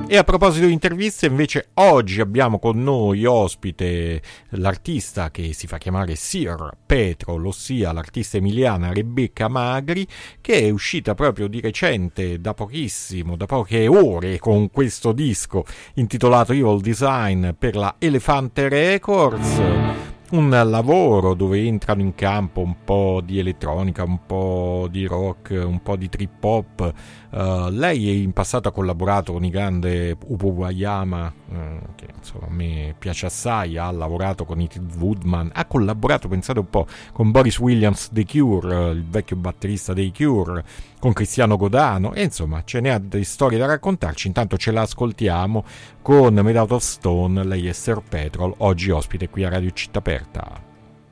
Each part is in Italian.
E a proposito di interviste, invece, oggi abbiamo con noi ospite l'artista che si fa chiamare Sir Petrol, ossia l'artista emiliana Rebecca Magri, che è uscita proprio di recente, da pochissimo, da poche ore, con questo disco intitolato Evil Design per la Elefante Records. Un lavoro dove entrano in campo un po' di elettronica, un po' di rock, un po' di trip hop. Lei in passato ha collaborato con i grandi Upo Wayama, che insomma a me piace assai, ha lavorato con Ethel Woodman, ha collaborato, pensate un po', con Boris Williams dei Cure, il vecchio batterista dei Cure, con Cristiano Godano, e insomma ce ne ha delle storie da raccontarci. Intanto ce la ascoltiamo con Made Out of Stone. Lei è Sir Petrol, oggi ospite qui a Radio Città Aperta.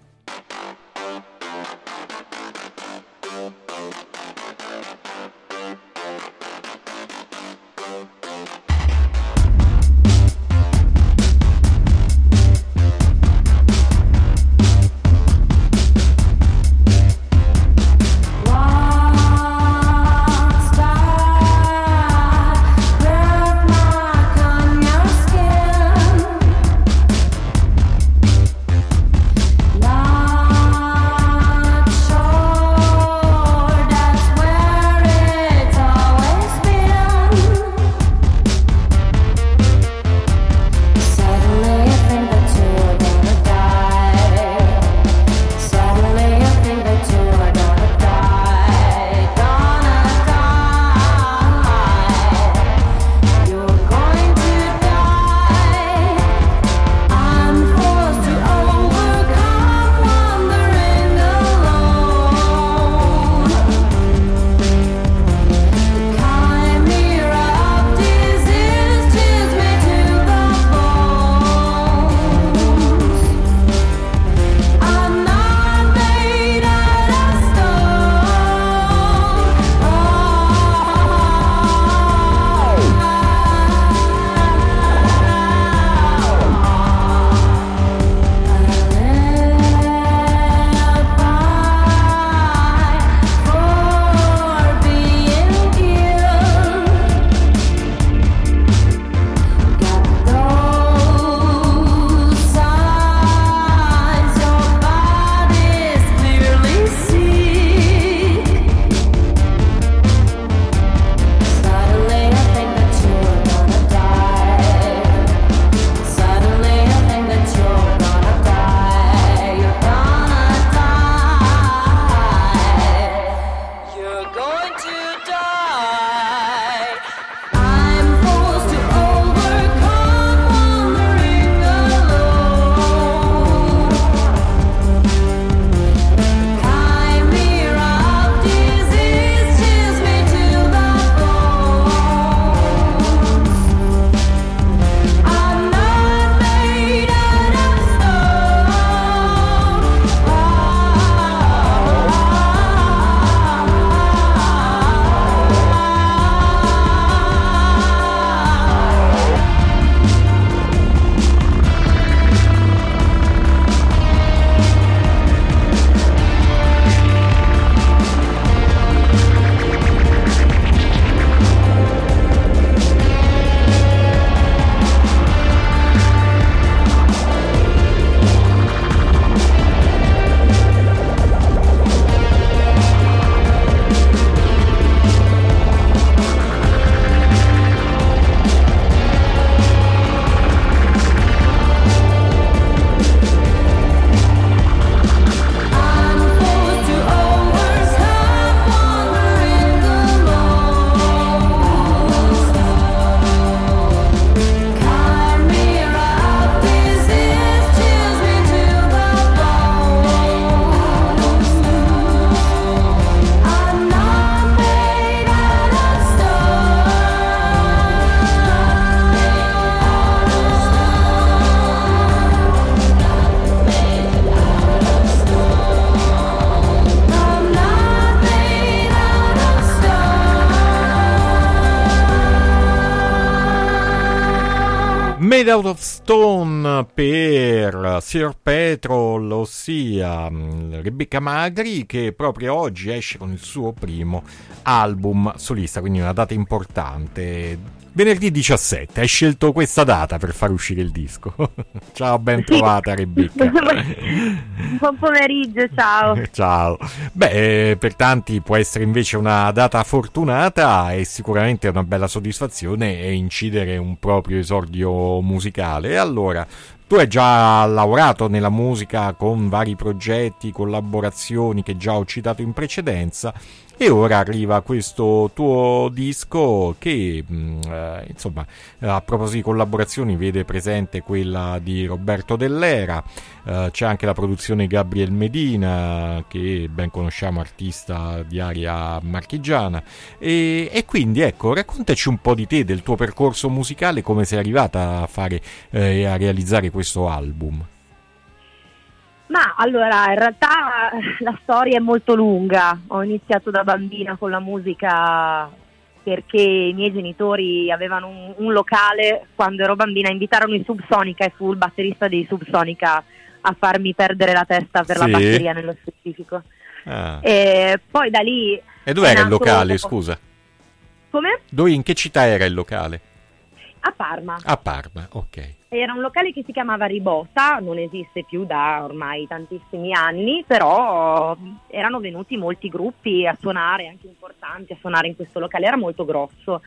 Made Out of Stone per Sir Petrol, ossia Rebecca Magri, che proprio oggi esce con il suo primo album solista, quindi una data importante. Venerdì 17, hai scelto questa data per far uscire il disco. Ciao, ben trovata Rebecca. Buon pomeriggio, ciao. Ciao. Beh, per tanti può essere invece una data fortunata e sicuramente una bella soddisfazione e incidere un proprio esordio musicale. E allora, tu hai già lavorato nella musica con vari progetti, collaborazioni che già ho citato in precedenza. E ora arriva questo tuo disco che, insomma, a proposito di collaborazioni, vede presente quella di Roberto Dell'Era, c'è anche la produzione di Gabriel Medina, che ben conosciamo, artista di area marchigiana. E quindi, ecco, raccontaci un po' di te, del tuo percorso musicale, come sei arrivata a fare e a realizzare questo album. Ma allora, in realtà la storia è molto lunga. Ho iniziato da bambina con la musica perché i miei genitori avevano un locale. Quando ero bambina invitarono i Subsonica e fu il batterista dei Subsonica a farmi perdere la testa per la batteria nello specifico. E poi da lì... E dove era il locale, scusa? Come? In che città era il locale? A Parma. A Parma, ok. Era un locale che si chiamava Ribota, non esiste più da ormai tantissimi anni, però erano venuti molti gruppi a suonare, anche importanti, a suonare in questo locale, era molto grosso.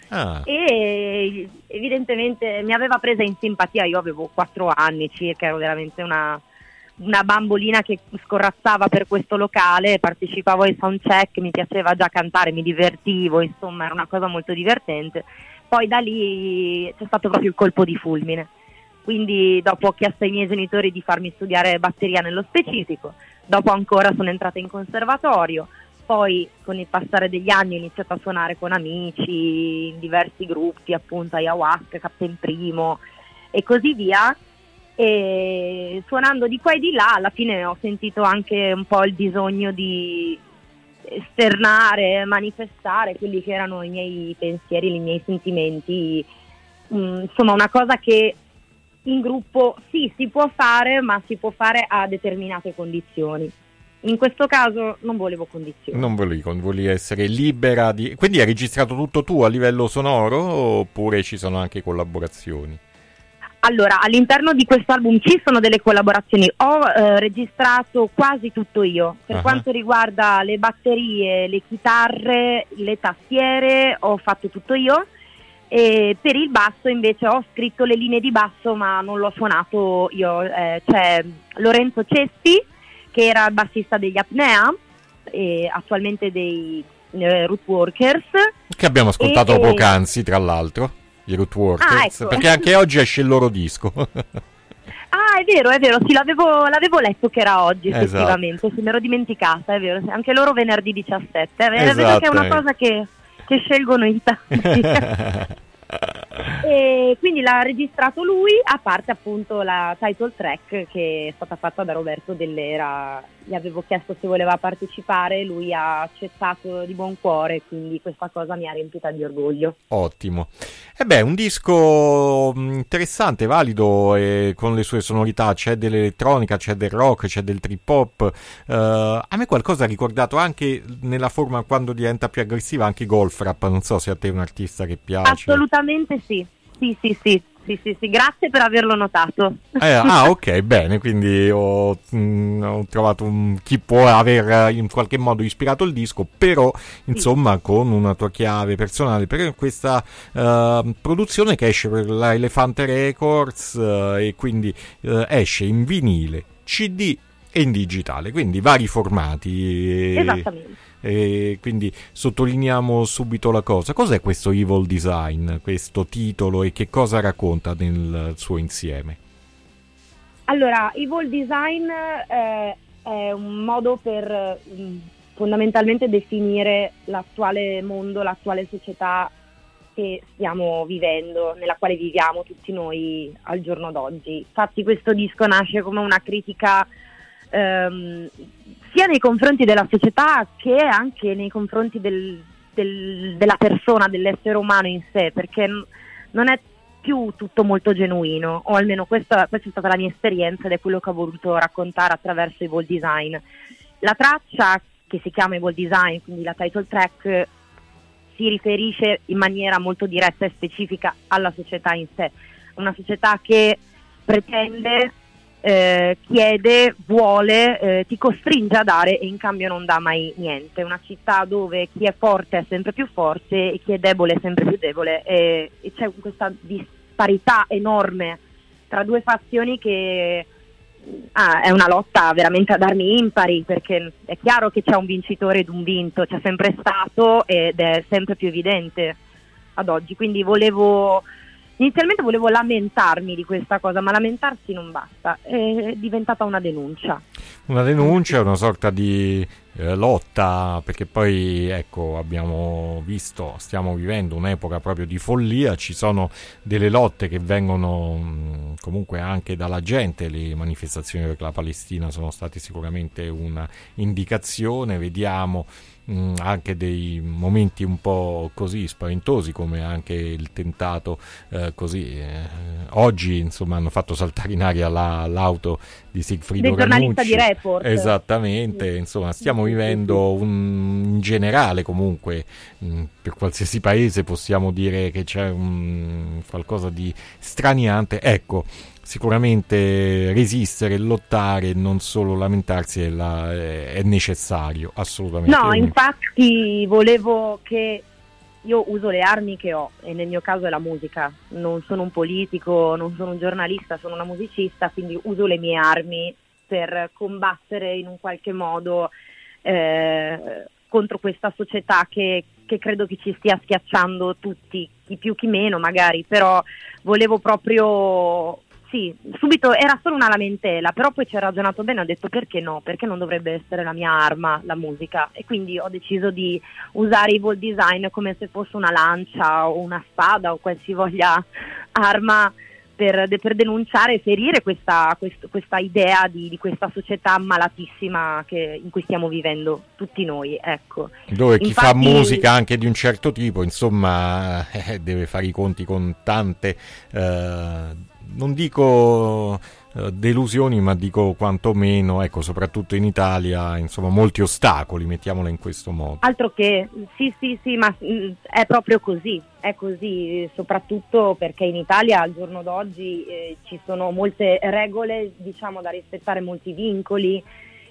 E evidentemente mi aveva presa in simpatia. Io avevo 4 anni circa, ero veramente una bambolina che scorrazzava per questo locale, partecipavo ai soundcheck, mi piaceva già cantare, mi divertivo, insomma era una cosa molto divertente. Poi da lì c'è stato proprio il colpo di fulmine. Quindi dopo ho chiesto ai miei genitori di farmi studiare batteria nello specifico, dopo ancora sono entrata in conservatorio, poi con il passare degli anni ho iniziato a suonare con amici in diversi gruppi, appunto Ayahuasca, Captain Primo e così via, e suonando di qua e di là alla fine ho sentito anche un po' il bisogno di esternare, manifestare quelli che erano i miei pensieri, i miei sentimenti, insomma una cosa che in gruppo sì, si può fare, ma si può fare a determinate condizioni. In questo caso non volevo condizioni. Non volevi essere libera di... Quindi hai registrato tutto tu a livello sonoro oppure ci sono anche collaborazioni? Allora, all'interno di questo album ci sono delle collaborazioni. Ho registrato quasi tutto io. Per quanto riguarda le batterie, le chitarre, le tastiere, ho fatto tutto io. E per il basso invece ho scritto le linee di basso ma non l'ho suonato io, c'è Lorenzo Cespi che era il bassista degli Apnea e attualmente dei Root Workers, che abbiamo ascoltato poc'anzi tra l'altro, i Root Workers, ecco. Perché anche oggi esce il loro disco. È vero, sì, l'avevo letto che era oggi effettivamente, esatto. Se mi ero dimenticata, è vero, anche loro venerdì 17, è vero che è una cosa che scelgono in tanti. E quindi l'ha registrato lui, a parte appunto la title track che è stata fatta da Roberto Dell'Era. Gli avevo chiesto se voleva partecipare, lui ha accettato di buon cuore, quindi questa cosa mi ha riempita di orgoglio. Ottimo. Un disco interessante, valido, con le sue sonorità, c'è dell'elettronica, c'è del rock, c'è del trip hop. A me qualcosa ha ricordato anche nella forma, quando diventa più aggressiva, anche golf rap. Non so se a te è un artista che piace. Assolutamente sì. Sì, grazie per averlo notato. Ok, bene, quindi ho trovato chi può aver in qualche modo ispirato il disco, però insomma con una tua chiave personale, per questa produzione che esce per la Elefante Records e quindi esce in vinile, CD e in digitale, quindi vari formati. Esattamente. E quindi sottolineiamo subito la cosa. Cos'è questo Evil Design, questo titolo, e che cosa racconta nel suo insieme? Allora, Evil Design è un modo per fondamentalmente definire l'attuale mondo, l'attuale società che stiamo vivendo, nella quale viviamo tutti noi al giorno d'oggi. Infatti questo disco nasce come una critica sia nei confronti della società che anche nei confronti della persona, dell'essere umano in sé, perché non è più tutto molto genuino, o almeno questa è stata la mia esperienza ed è quello che ho voluto raccontare attraverso Evil Design. La traccia, che si chiama Evil Design, quindi la title track, si riferisce in maniera molto diretta e specifica alla società in sé, una società che pretende, chiede, vuole, ti costringe a dare e in cambio non dà mai niente. Una città dove chi è forte è sempre più forte e chi è debole è sempre più debole, e c'è questa disparità enorme tra due fazioni che è una lotta veramente ad armi impari, perché è chiaro che c'è un vincitore ed un vinto, c'è sempre stato ed è sempre più evidente ad oggi. Quindi inizialmente volevo lamentarmi di questa cosa, ma lamentarsi non basta, è diventata una denuncia. Una denuncia, una sorta di lotta, perché poi ecco, abbiamo visto, stiamo vivendo un'epoca proprio di follia, ci sono delle lotte che vengono comunque anche dalla gente, le manifestazioni per la Palestina sono state sicuramente una indicazione, vediamo anche dei momenti un po' così spaventosi, come anche il tentato oggi insomma hanno fatto saltare in aria l'auto di Sigfrido del giornalista di Report. Esattamente, insomma stiamo vivendo in generale comunque per qualsiasi paese possiamo dire che c'è qualcosa di straniante, ecco. Sicuramente resistere, lottare, non solo lamentarsi è necessario, assolutamente. No, infatti volevo che io uso le armi che ho, e nel mio caso è la musica. Non sono un politico, non sono un giornalista, sono una musicista, quindi uso le mie armi per combattere in un qualche modo contro questa società che credo che ci stia schiacciando tutti, chi più chi meno magari, però volevo proprio... Sì, subito era solo una lamentela, però poi ci ho ragionato bene, ho detto perché no, perché non dovrebbe essere la mia arma, la musica, e quindi ho deciso di usare Evil Design come se fosse una lancia o una spada o qualsivoglia arma per denunciare e ferire questa idea di questa società malatissima in cui stiamo vivendo tutti noi, ecco. Dove chi fa musica anche di un certo tipo, insomma, deve fare i conti con tante... non dico delusioni, ma dico quantomeno, ecco, soprattutto in Italia, insomma, molti ostacoli, mettiamola in questo modo. Altro che, sì, ma è proprio così, è così, soprattutto perché in Italia al giorno d'oggi ci sono molte regole, diciamo, da rispettare, molti vincoli,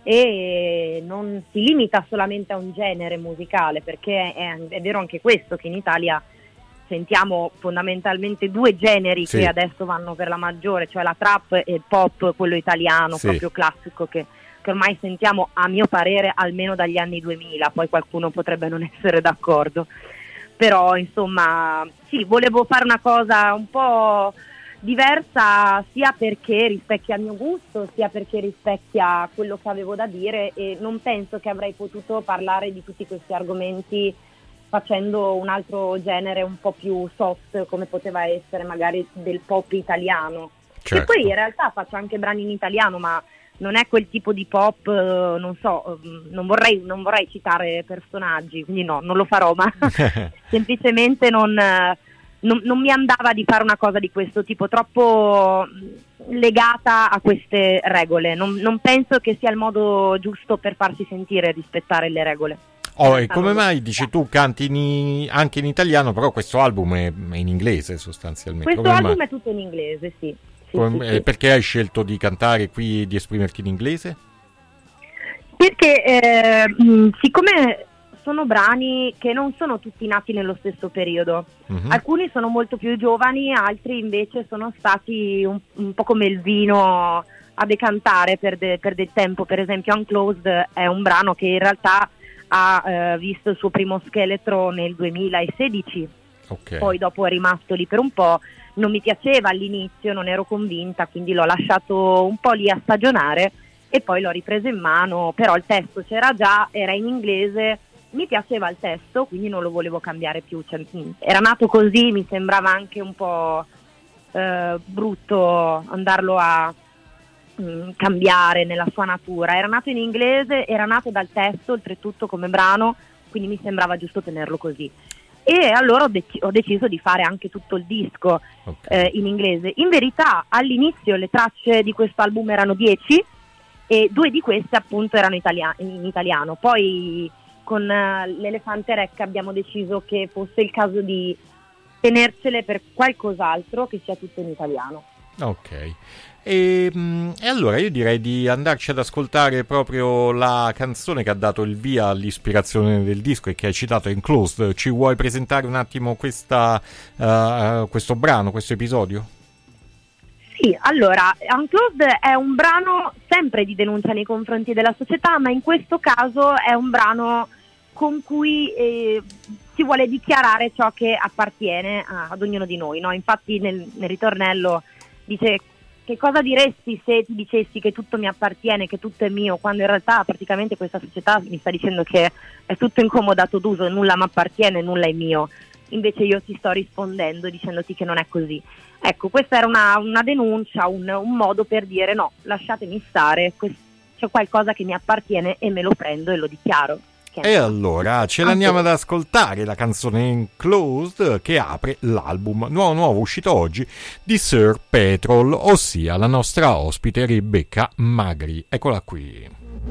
e non si limita solamente a un genere musicale, perché è vero anche questo, che in Italia sentiamo fondamentalmente due generi che adesso vanno per la maggiore, cioè la trap e il pop, quello italiano, proprio classico, che ormai sentiamo, a mio parere, almeno dagli anni 2000, poi qualcuno potrebbe non essere d'accordo, però insomma sì, volevo fare una cosa un po' diversa, sia perché rispecchia il mio gusto, sia perché rispecchia quello che avevo da dire, e non penso che avrei potuto parlare di tutti questi argomenti facendo un altro genere un po' più soft, come poteva essere magari del pop italiano. Certo. E poi in realtà faccio anche brani in italiano, ma non è quel tipo di pop, non so, non vorrei citare personaggi, quindi no, non lo farò, ma semplicemente non mi andava di fare una cosa di questo tipo, troppo legata a queste regole. Non penso che sia il modo giusto per farsi sentire e rispettare le regole. E come mai, dici tu, canti anche in italiano, però questo album è in inglese sostanzialmente? Questo album è tutto in inglese, sì. Sì. Perché hai scelto di cantare qui, di esprimerti in inglese? Perché siccome sono brani che non sono tutti nati nello stesso periodo, alcuni sono molto più giovani, altri invece sono stati un po' come il vino a decantare per del tempo. Per esempio Unclosed è un brano che in realtà ha visto il suo primo scheletro nel 2016, poi dopo è rimasto lì per un po', non mi piaceva all'inizio, non ero convinta, quindi l'ho lasciato un po' lì a stagionare e poi l'ho ripreso in mano, però il testo c'era già, era in inglese, mi piaceva il testo, quindi non lo volevo cambiare più, cioè, era nato così, mi sembrava anche un po' brutto andarlo a cambiare nella sua natura. Era nato in inglese, era nato dal testo oltretutto come brano, quindi mi sembrava giusto tenerlo così, e allora ho deciso di fare anche tutto il disco in inglese. In verità all'inizio le tracce di questo album erano 10 e 2 di queste appunto erano in italiano, poi con l'Elefante Rec abbiamo deciso che fosse il caso di tenercele per qualcos'altro che sia tutto in italiano. Ok. E allora io direi di andarci ad ascoltare proprio la canzone che ha dato il via all'ispirazione del disco e che hai citato, Enclosed. Ci vuoi presentare un attimo questo brano, questo episodio? Sì, allora, Unclosed è un brano sempre di denuncia nei confronti della società, ma in questo caso è un brano con cui si vuole dichiarare ciò che appartiene ad ognuno di noi, no? Infatti nel ritornello dice: che cosa diresti se ti dicessi che tutto mi appartiene, che tutto è mio, quando in realtà praticamente questa società mi sta dicendo che è tutto incomodato d'uso, nulla mi appartiene, nulla è mio. Invece io ti sto rispondendo dicendoti che non è così. Ecco, questa era una denuncia, un modo per dire no, lasciatemi stare, c'è qualcosa che mi appartiene e me lo prendo e lo dichiaro. E allora ce l'andiamo ad ascoltare, la canzone Enclosed che apre l'album nuovo uscito oggi di Sir Petrol, ossia la nostra ospite Rebecca Magri. Eccola qui.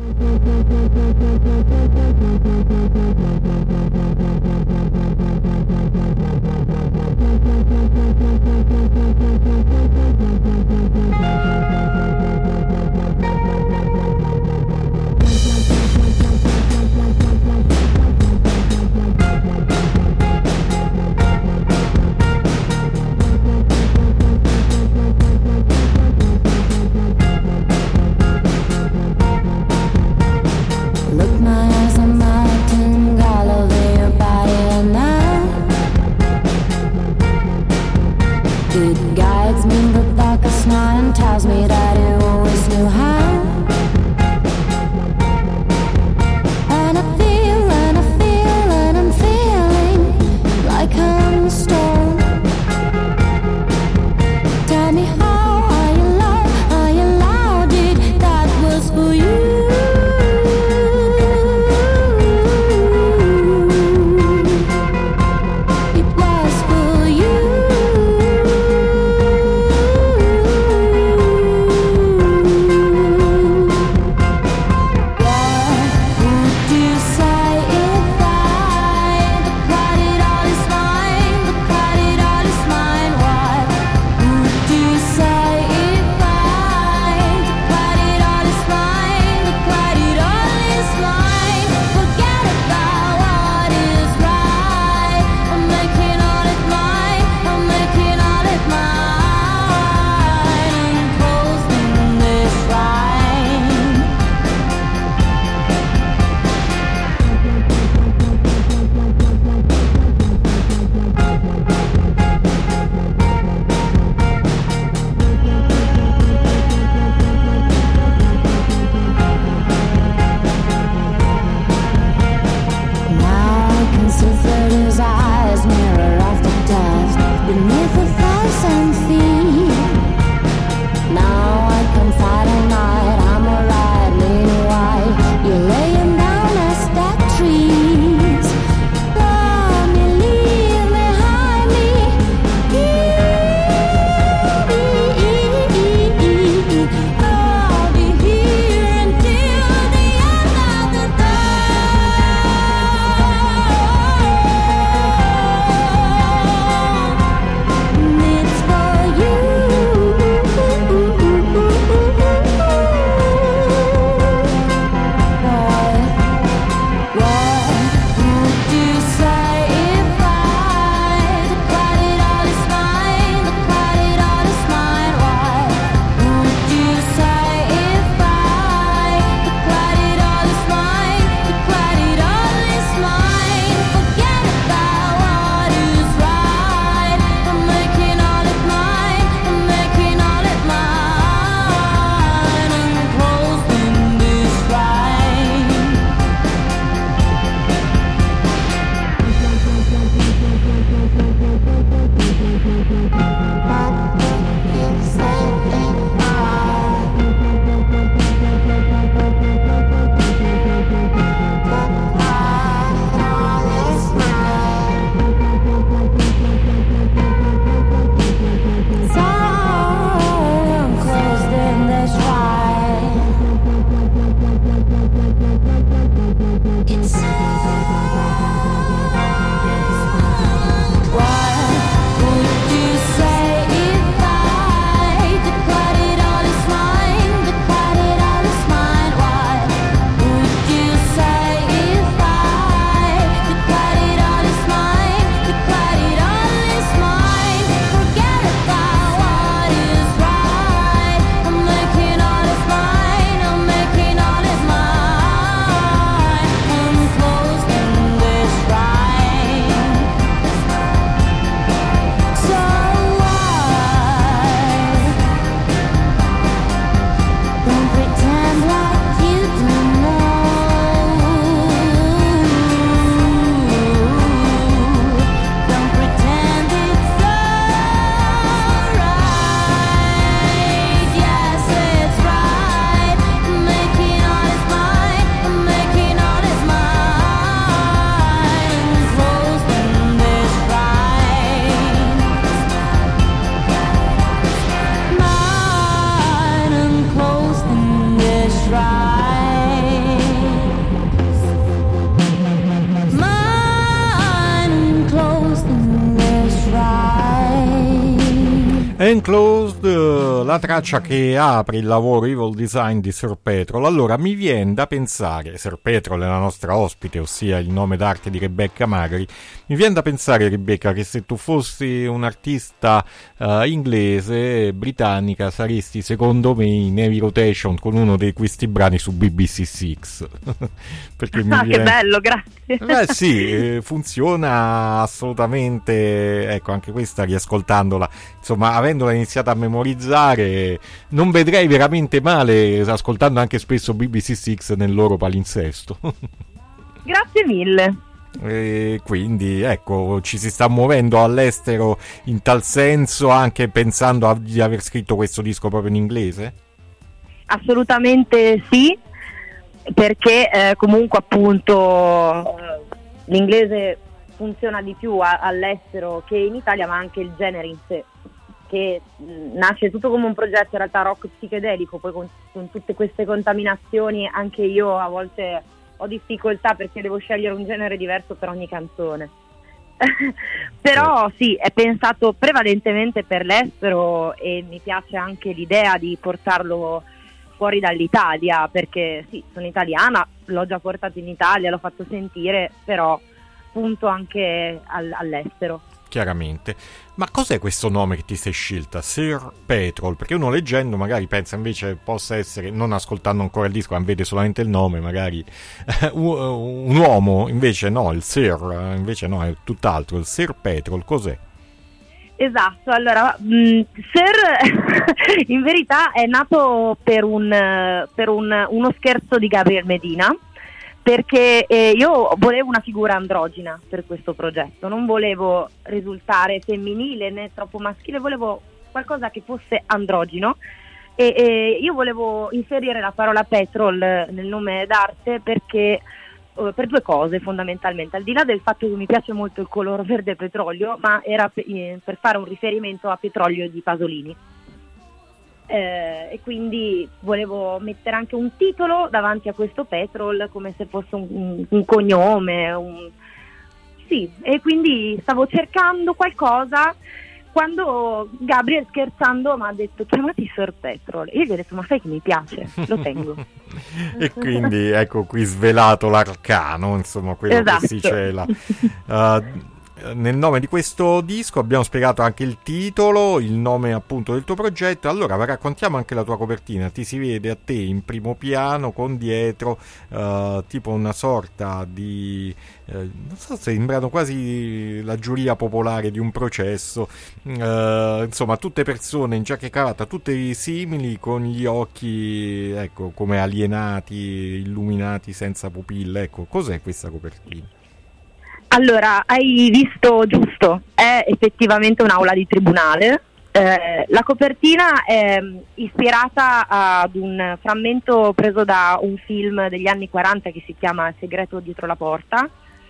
Tells me that you always knew how. And I feel, and I feel, and I'm feeling like I'm stone. Tell me how are you allowed it? That was for you. It was for you. Enclosed, la traccia che apre il lavoro Evil Design di Sir Petrol. Allora mi viene da pensare, Sir Petrol è la nostra ospite, ossia il nome d'arte di Rebecca Magri, mi viene da pensare, Rebecca, che se tu fossi un'artista inglese, britannica, saresti secondo me in heavy rotation con uno di questi brani su BBC Six. Perché mi viene... Che bello, grazie. Sì, funziona assolutamente, ecco, anche questa riascoltandola, insomma, avendola iniziata a memorizzare, non vedrei veramente male ascoltando anche spesso BBC Six nel loro palinsesto. Grazie mille. E quindi ecco, ci si sta muovendo all'estero in tal senso, anche pensando di aver scritto questo disco proprio in inglese? Assolutamente sì, perché comunque appunto l'inglese funziona di più all'estero che in Italia, ma anche il genere in sé, che nasce tutto come un progetto in realtà rock psichedelico, poi con tutte queste contaminazioni anche io a volte ho difficoltà perché devo scegliere un genere diverso per ogni canzone. Però sì, è pensato prevalentemente per l'estero e mi piace anche l'idea di portarlo fuori dall'Italia, perché sì, sono italiana, l'ho già portato in Italia, l'ho fatto sentire, però punto anche all'estero. Chiaramente. Ma cos'è questo nome che ti sei scelta, Sir Petrol? Perché uno leggendo magari pensa invece possa essere, non ascoltando ancora il disco, ma vede solamente il nome, magari un uomo, invece no, il Sir, invece no, è tutt'altro. Il Sir Petrol cos'è? Esatto, allora Sir in verità è nato per uno scherzo di Gabriel Medina, perché io volevo una figura androgina per questo progetto, non volevo risultare femminile né troppo maschile, volevo qualcosa che fosse androgino e io volevo inserire la parola petrol nel nome d'arte perché per due cose fondamentalmente, al di là del fatto che mi piace molto il colore verde petrolio, ma era per fare un riferimento a Petrolio di Pasolini. E quindi volevo mettere anche un titolo davanti a questo petrol come se fosse un cognome, sì, e quindi stavo cercando qualcosa quando Gabriel scherzando mi ha detto chiamati Sir Petrol e io gli ho detto ma sai che mi piace, lo tengo. E quindi ecco qui svelato l'arcano, insomma, quello esatto. Che si cela. Nel nome di questo disco abbiamo spiegato anche il titolo, il nome appunto del tuo progetto. Allora raccontiamo anche la tua copertina. Ti si vede a te in primo piano con dietro tipo una sorta di non so, sembrano quasi la giuria popolare di un processo, insomma tutte persone in giacca e cravatta, tutte simili, con gli occhi ecco come alienati, illuminati, senza pupille. Ecco, cos'è questa copertina? Allora, hai visto giusto, è effettivamente un'aula di tribunale. La copertina è ispirata ad un frammento preso da un film degli anni 40 che si chiama Segreto dietro la porta,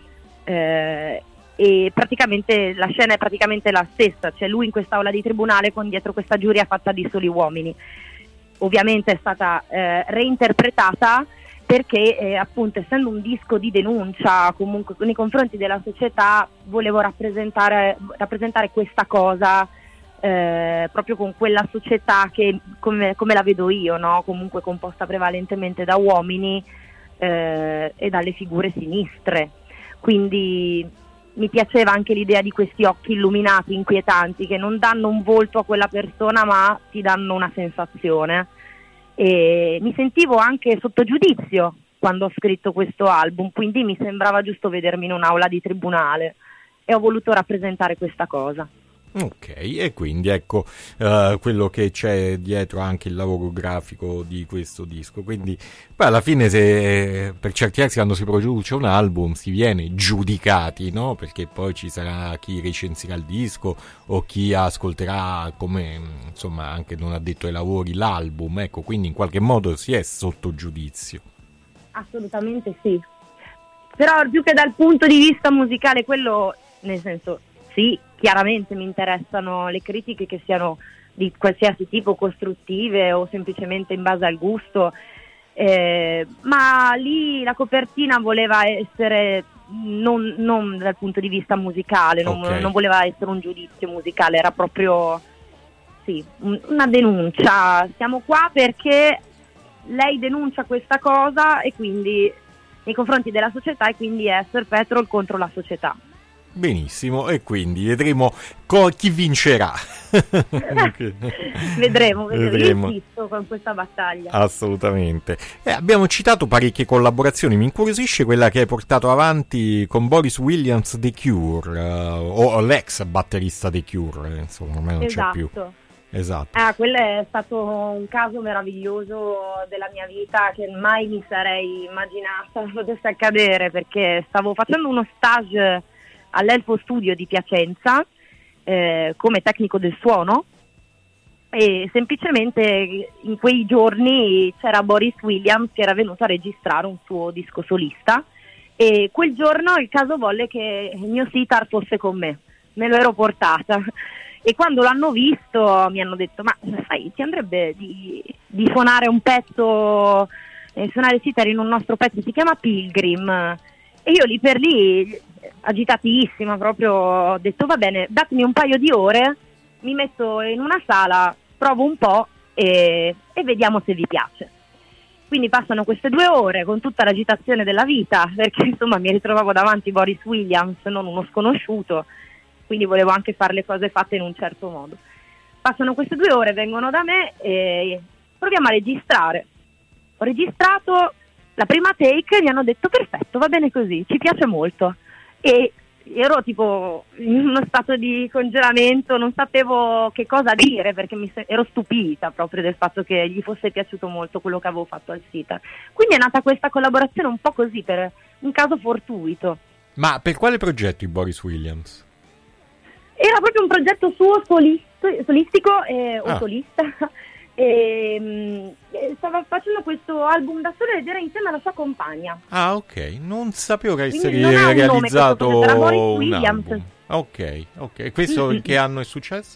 e praticamente la scena è praticamente la stessa, c'è lui in quest'aula di tribunale con dietro questa giuria fatta di soli uomini. Ovviamente è stata reinterpretata perché appunto essendo un disco di denuncia comunque nei confronti della società volevo rappresentare questa cosa proprio con quella società che come la vedo io, no? Comunque composta prevalentemente da uomini e dalle figure sinistre, quindi mi piaceva anche l'idea di questi occhi illuminati, inquietanti, che non danno un volto a quella persona ma ti danno una sensazione. E mi sentivo anche sotto giudizio quando ho scritto questo album, quindi mi sembrava giusto vedermi in un'aula di tribunale e ho voluto rappresentare questa cosa. Ok, e quindi ecco quello che c'è dietro anche il lavoro grafico di questo disco. Quindi poi alla fine, se per certi versi quando si produce un album si viene giudicati, no? Perché poi ci sarà chi recensirà il disco o chi ascolterà come insomma anche non addetto ai lavori l'album, ecco, quindi in qualche modo si è sotto giudizio. Assolutamente sì, però più che dal punto di vista musicale, quello nel senso sì, chiaramente mi interessano le critiche che siano di qualsiasi tipo, costruttive o semplicemente in base al gusto, ma lì la copertina voleva essere non dal punto di vista musicale, Okay. non voleva essere un giudizio musicale, era proprio sì, una denuncia. Siamo qua perché lei denuncia questa cosa e quindi nei confronti della società, e quindi è Sir Petrol contro la società. Benissimo, e quindi vedremo chi vincerà. Vedremo. Io insisto con questa battaglia. Assolutamente. Abbiamo citato parecchie collaborazioni, mi incuriosisce quella che hai portato avanti con Boris Williams The Cure, o l'ex batterista The Cure, insomma, ormai non c'è più. Esatto. Quello è stato un caso meraviglioso della mia vita che mai mi sarei immaginata potesse accadere, perché stavo facendo uno stage all'Elfo Studio di Piacenza come tecnico del suono, e semplicemente in quei giorni c'era Boris Williams che era venuto a registrare un suo disco solista, e quel giorno il caso volle che il mio sitar fosse con me lo ero portata, e quando l'hanno visto mi hanno detto: ma sai, ti andrebbe di suonare un pezzo, suonare il sitar in un nostro pezzo, si chiama Pilgrim. E io lì per lì, agitatissima proprio, ho detto: va bene, datemi un paio di ore, mi metto in una sala, provo un po' e vediamo se vi piace. Quindi passano queste 2 ore con tutta l'agitazione della vita, perché insomma mi ritrovavo davanti Boris Williams, non uno sconosciuto, quindi volevo anche fare le cose fatte in un certo modo. Passano queste 2 ore, vengono da me e proviamo a registrare. Ho registrato la prima take e mi hanno detto: perfetto, va bene così, ci piace molto. E ero tipo in uno stato di congelamento, non sapevo che cosa dire, perché ero stupita proprio del fatto che gli fosse piaciuto molto quello che avevo fatto al sitar. Quindi è nata questa collaborazione un po' così, per un caso fortuito. Ma per quale progetto il Boris Williams? Era proprio un progetto suo solistico o solista. E stava facendo questo album da solo ed era insieme alla sua compagna. Ah, ok, non sapevo che avesse realizzato un album. Ok, questo in che anno è successo?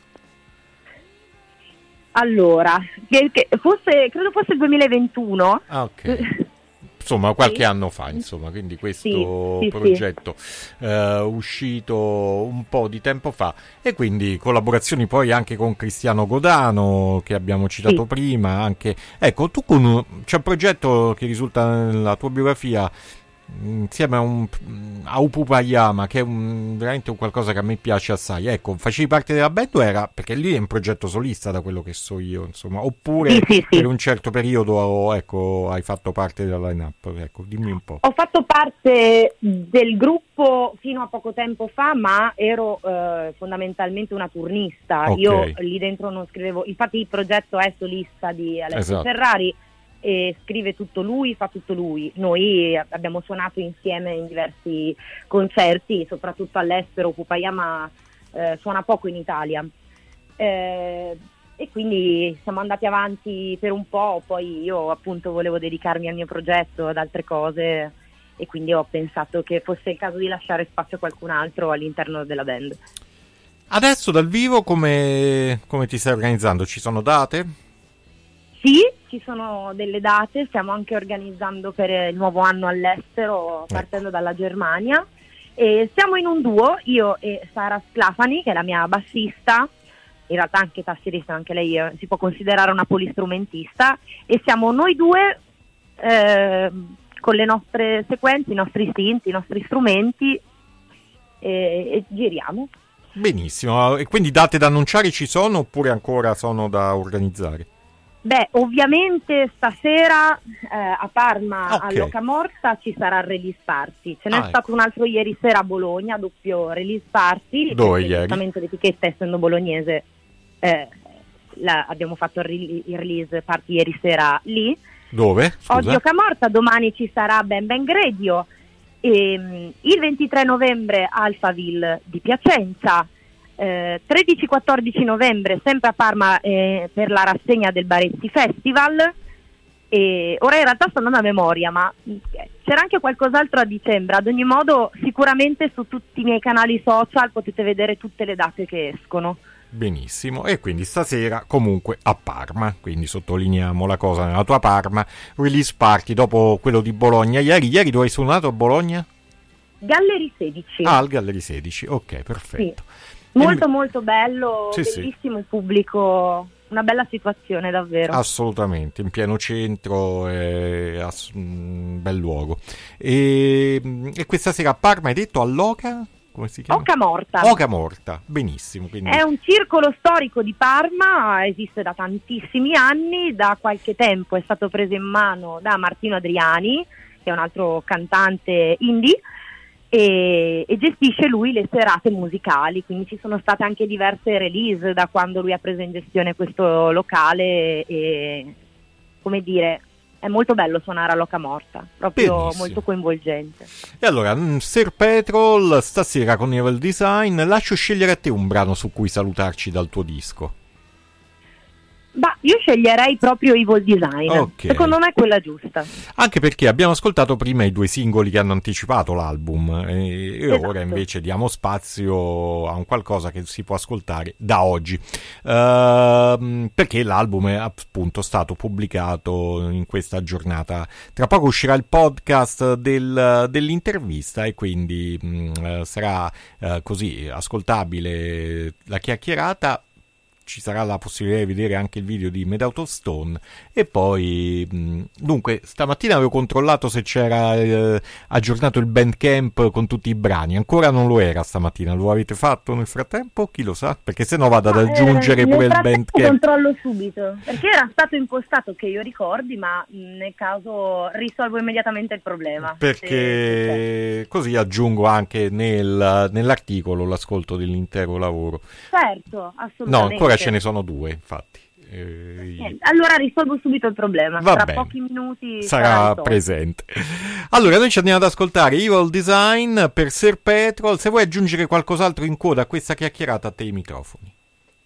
Allora, credo fosse il 2021. Ah, ok. Insomma, qualche anno fa, insomma, quindi questo progetto uscito un po' di tempo fa, e quindi collaborazioni poi anche con Cristiano Godano, che abbiamo citato prima, anche, ecco, tu c'è un progetto che risulta nella tua biografia insieme a Upupayama, che è veramente un qualcosa che a me piace assai. Ecco, facevi parte della band, o era, perché lì è un progetto solista da quello che so io, insomma, oppure per un certo periodo, ecco, hai fatto parte della line-up? Ecco, dimmi un po'. Ho fatto parte del gruppo fino a poco tempo fa, ma ero fondamentalmente una turnista. Io lì dentro non scrivevo, infatti il progetto è solista di Alessio Ferrari, e scrive tutto lui, fa tutto lui. Noi abbiamo suonato insieme in diversi concerti, soprattutto all'estero. Upupayama suona poco in Italia, e quindi siamo andati avanti per un po'. Poi io appunto volevo dedicarmi al mio progetto, ad altre cose, e quindi ho pensato che fosse il caso di lasciare spazio a qualcun altro all'interno della band. Adesso dal vivo come ti stai organizzando? Ci sono date? Sì, ci sono delle date, stiamo anche organizzando per il nuovo anno all'estero, partendo dalla Germania, e siamo in un duo, io e Sara Sclafani, che è la mia bassista, in realtà anche tastierista, anche lei si può considerare una polistrumentista, e siamo noi due con le nostre sequenze, i nostri synth, i nostri strumenti, e giriamo. Benissimo, e quindi date da annunciare ci sono, oppure ancora sono da organizzare? Beh, ovviamente stasera a Parma, all'Oca Morta, ci sarà il release party. Ce n'è stato un altro ieri sera a Bologna, doppio release party. Dove ieri? Giustamente l'etichetta, essendo bolognese, abbiamo fatto il release party ieri sera lì. Dove? Scusa. Oggi Oca Morta, domani ci sarà Bang Bang Radio. Il 23 novembre Alphaville di Piacenza. 13-14 novembre sempre a Parma per la rassegna del Barezzi Festival, e ora in realtà sto andando a memoria, ma c'era anche qualcos'altro a dicembre. Ad ogni modo sicuramente su tutti i miei canali social potete vedere tutte le date che escono. Benissimo, e quindi stasera comunque a Parma, quindi sottolineiamo la cosa nella tua Parma, release party dopo quello di Bologna. Ieri dove hai suonato a Bologna? Gallery 16. Al Gallery 16, ok, perfetto. Sì. Molto molto bello, Sì, sì. bellissimo pubblico, una bella situazione davvero. Assolutamente, in pieno centro, un bel luogo. E questa sera a Parma hai detto all'Oca? Come si chiama? Oca Morta. Oca Morta, benissimo. Quindi... È un circolo storico di Parma, esiste da tantissimi anni, da qualche tempo è stato preso in mano da Martino Adriani, che è un altro cantante indie, e gestisce lui le serate musicali, quindi ci sono state anche diverse release da quando lui ha preso in gestione questo locale e, come dire, è molto bello suonare all'Oca Morta, proprio Benissimo. molto coinvolgente. E allora, Sir Petrol, stasera con Evil Design, lascio scegliere a te un brano su cui salutarci dal tuo disco. Bah, io sceglierei proprio Evil Design, Ok. secondo me è quella giusta. Anche perché abbiamo ascoltato prima i 2 singoli che hanno anticipato l'album e Esatto. ora invece diamo spazio a un qualcosa che si può ascoltare da oggi, perché l'album è appunto stato pubblicato in questa giornata. Tra poco uscirà il podcast dell'intervista e quindi sarà così ascoltabile la chiacchierata. Ci sarà la possibilità di vedere anche il video di Made Out of Stone e poi dunque stamattina avevo controllato se c'era aggiornato il Bandcamp con tutti i brani, ancora non lo era stamattina, lo avete fatto nel frattempo? Chi lo sa? Perché se no vado ad aggiungere pure il Bandcamp. Controllo subito, perché era stato impostato che io ricordi, ma nel caso risolvo immediatamente il problema. Perché così aggiungo anche nell'articolo l'ascolto dell'intero lavoro. Certo, assolutamente. No, ancora ce ne sono 2 infatti. Allora risolvo subito il problema. Va Tra bene. pochi minuti sarà risolto. presente. Allora noi ci andiamo ad ascoltare Evil Design per Sir Petrol. Se vuoi aggiungere qualcos'altro in coda a questa chiacchierata, a te i microfoni.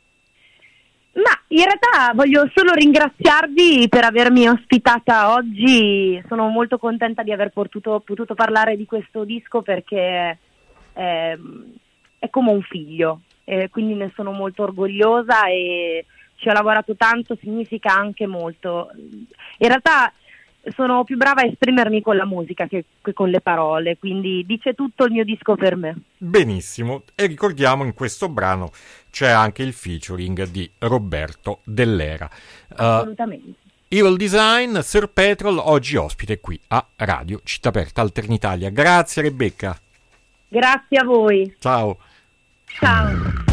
Ma in realtà voglio solo ringraziarvi per avermi ospitata oggi, sono molto contenta di aver potuto parlare di questo disco perché è come un figlio, quindi ne sono molto orgogliosa e ci ho lavorato tanto, significa anche molto. In realtà sono più brava a esprimermi con la musica che con le parole, quindi dice tutto il mio disco per me. Benissimo, e ricordiamo in questo brano c'è anche il featuring di Roberto Dell'Era. Assolutamente. Evil Design, Sir Petrol, oggi ospite qui a Radio Città Aperta Alternitalia. Grazie Rebecca. Grazie a voi. Ciao. Ciao.